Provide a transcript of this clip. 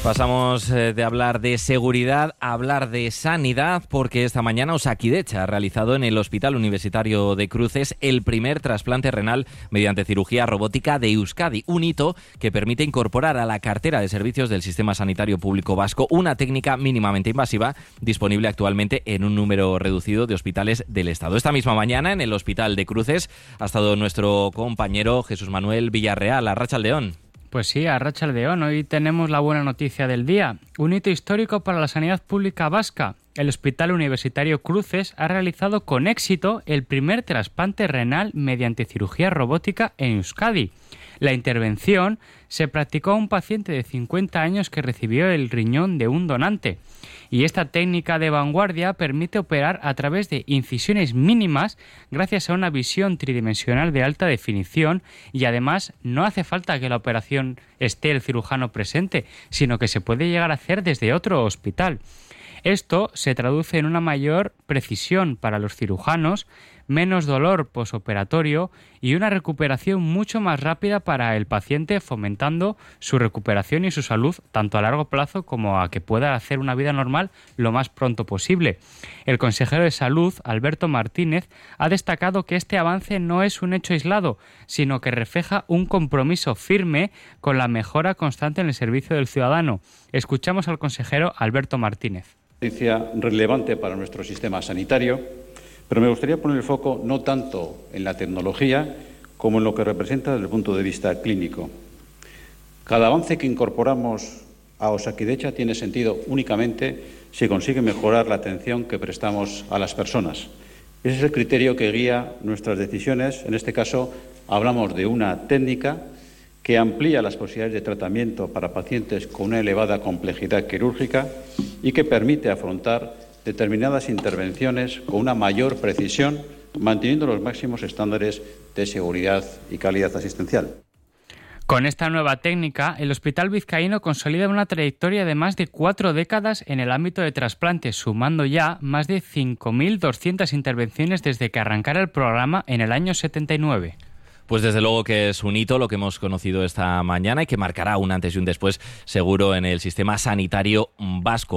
Pasamos de hablar de seguridad a hablar de sanidad, porque esta mañana Osakidetza ha realizado en el Hospital Universitario de Cruces el primer trasplante renal mediante cirugía robótica de Euskadi, un hito que permite incorporar a la cartera de servicios del Sistema Sanitario Público Vasco una técnica mínimamente invasiva disponible actualmente en un número reducido de hospitales del Estado. Esta misma mañana en el Hospital de Cruces ha estado nuestro compañero Jesús Manuel Villarreal. Arratsaldeon. Pues sí, arratsaldeon. Hoy tenemos la buena noticia del día. Un hito histórico para la sanidad pública vasca. El Hospital Universitario Cruces ha realizado con éxito el primer trasplante renal mediante cirugía robótica en Euskadi. La intervención se practicó a un paciente de 50 años que recibió el riñón de un donante. Y esta técnica de vanguardia permite operar a través de incisiones mínimas gracias a una visión tridimensional de alta definición, y además no hace falta que la operación esté el cirujano presente, sino que se puede llegar a hacer desde otro hospital. Esto se traduce en una mayor precisión para los cirujanos, menos dolor posoperatorio y una recuperación mucho más rápida para el paciente, fomentando su recuperación y su salud tanto a largo plazo como a que pueda hacer una vida normal lo más pronto posible. El consejero de Salud, Alberto Martínez, ha destacado que este avance no es un hecho aislado, sino que refleja un compromiso firme con la mejora constante en el servicio del ciudadano. Escuchamos al consejero Alberto Martínez. Noticia relevante para nuestro sistema sanitario, pero me gustaría poner el foco no tanto en la tecnología como en lo que representa desde el punto de vista clínico. Cada avance que incorporamos a Osakidetza tiene sentido únicamente si consigue mejorar la atención que prestamos a las personas. Ese es el criterio que guía nuestras decisiones. En este caso, hablamos de una técnica que amplía las posibilidades de tratamiento para pacientes con una elevada complejidad quirúrgica y que permite afrontar determinadas intervenciones con una mayor precisión, manteniendo los máximos estándares de seguridad y calidad asistencial. Con esta nueva técnica, el Hospital Vizcaíno consolida una trayectoria de más de 4 décadas en el ámbito de trasplantes, sumando ya más de 5.200 intervenciones desde que arrancara el programa en el año 79. Pues desde luego que es un hito lo que hemos conocido esta mañana y que marcará un antes y un después seguro en el sistema sanitario vasco.